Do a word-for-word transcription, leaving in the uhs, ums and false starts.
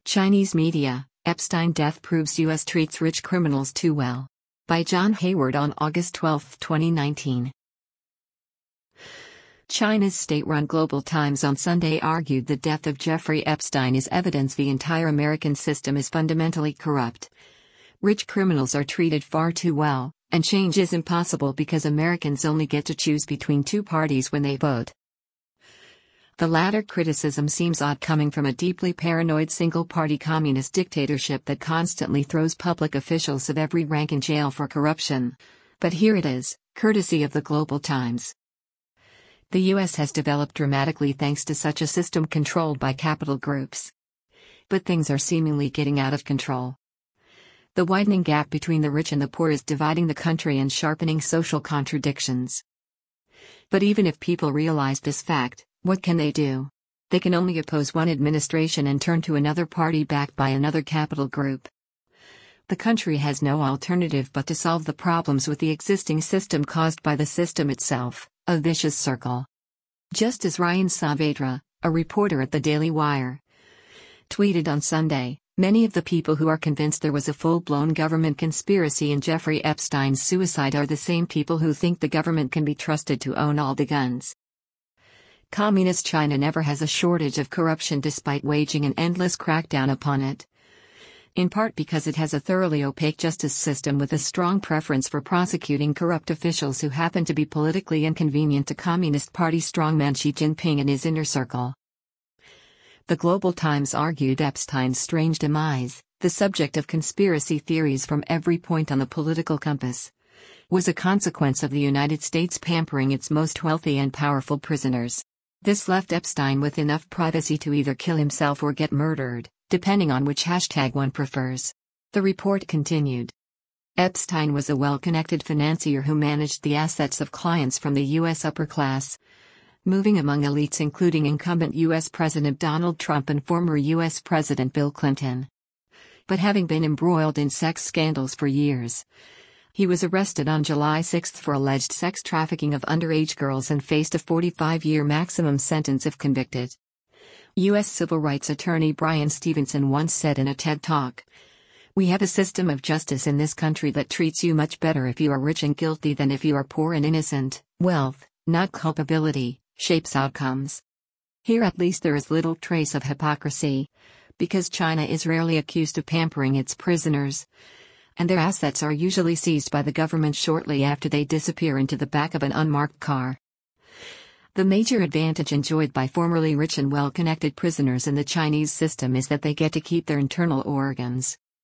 Chinese media, Epstein death proves U S treats rich criminals too well. By John Hayward on August twelfth, twenty nineteen. China's state-run Global Times on Sunday argued the death of Jeffrey Epstein is evidence the entire American system is fundamentally corrupt. Rich criminals are treated far too well, and change is impossible because Americans only get to choose between two parties when they vote. The latter criticism seems odd coming from a deeply paranoid single-party communist dictatorship that constantly throws public officials of every rank in jail for corruption. But here it is, courtesy of the Global Times. The U S has developed dramatically thanks to such a system controlled by capital groups. But things are seemingly getting out of control. The widening gap between the rich and the poor is dividing the country and sharpening social contradictions. But even if people realize this fact, what can they do? They can only oppose one administration and turn to another party backed by another capital group. The country has no alternative but to solve the problems with the existing system caused by the system itself, a vicious circle. Just as Ryan Saavedra, a reporter at the Daily Wire, tweeted on Sunday, many of the people who are convinced there was a full-blown government conspiracy in Jeffrey Epstein's suicide are the same people who think the government can be trusted to own all the guns. Communist China never has a shortage of corruption despite waging an endless crackdown upon it. In part because it has a thoroughly opaque justice system with a strong preference for prosecuting corrupt officials who happen to be politically inconvenient to Communist Party strongman Xi Jinping and his inner circle. The Global Times argued Epstein's strange demise, the subject of conspiracy theories from every point on the political compass, was a consequence of the United States pampering its most wealthy and powerful prisoners. This left Epstein with enough privacy to either kill himself or get murdered, depending on which hashtag one prefers. The report continued. Epstein was a well-connected financier who managed the assets of clients from the U S upper class, moving among elites including incumbent U S President Donald Trump and former U S President Bill Clinton. But having been embroiled in sex scandals for years, he was arrested on July sixth for alleged sex trafficking of underage girls and faced a forty-five-year maximum sentence if convicted. U S civil rights attorney Brian Stevenson once said in a TED Talk, "We have a system of justice in this country that treats you much better if you are rich and guilty than if you are poor and innocent. Wealth, not culpability, shapes outcomes." Here at least there is little trace of hypocrisy, because China is rarely accused of pampering its prisoners, and their assets are usually seized by the government shortly after they disappear into the back of an unmarked car. The major advantage enjoyed by formerly rich and well-connected prisoners in the Chinese system is that they get to keep their internal organs.